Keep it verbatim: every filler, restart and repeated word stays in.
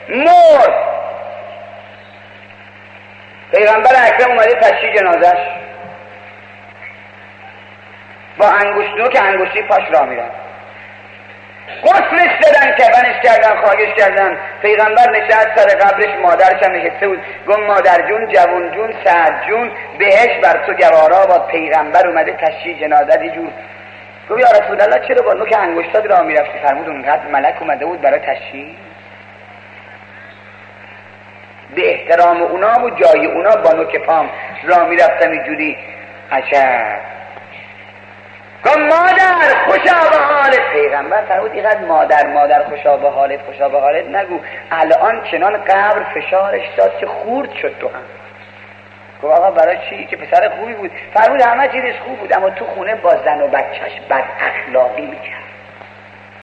مرد. پیغمبر اکرم اومده تشییع جنازش، با انگشت نوک انگشتی پاش را میرن، غسلش دادن، کفنش کردن، خاکش کردن. پیغمبر نشست سر قبرش، مادرش هم نشسته بود. گفت مادر جون، جوون جون، سعد جون، بهش بر تو گوارا باد. پیغمبر اومده تشییع جنازت یه جور. گفت یا رسول الله چرا با نوک انگشتات راه میرفتی؟ فرمود اونقدر ملک اومده بود برای تشییع، به احترام اونا و جای اونا با نوک پام راه میرفتم اینجوری. عجب. گفت مادر خوشا به حالت. پیغمبر فرمود اینقدر مادر مادر خوشا به حالت خوشا به حالت نگو، الان چنان قبر فشارش داد که خورد شد تو هم. گفت آقا برای چی؟ که پسر خوبی بود. فرمود همه چیزش خوب بود، اما تو خونه با زن و بچهش بد اخلاقی میکرد.